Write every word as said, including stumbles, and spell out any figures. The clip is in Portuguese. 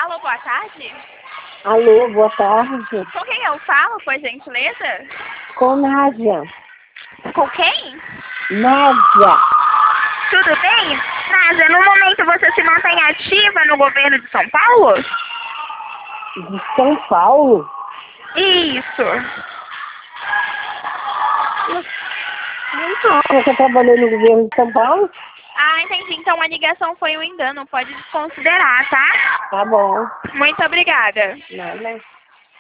Alô, boa tarde. Alô, boa tarde. Com quem eu falo, por gentileza? Com Nádia. Com quem? Nádia. Tudo bem? Nádia, no momento você se mantém ativa no governo de São Paulo? De São Paulo? Isso. Então, você trabalhou no governo de São Paulo? Ah, entendi. Então a ligação foi um engano. Pode desconsiderar, tá? Tá bom. Muito obrigada. Nada.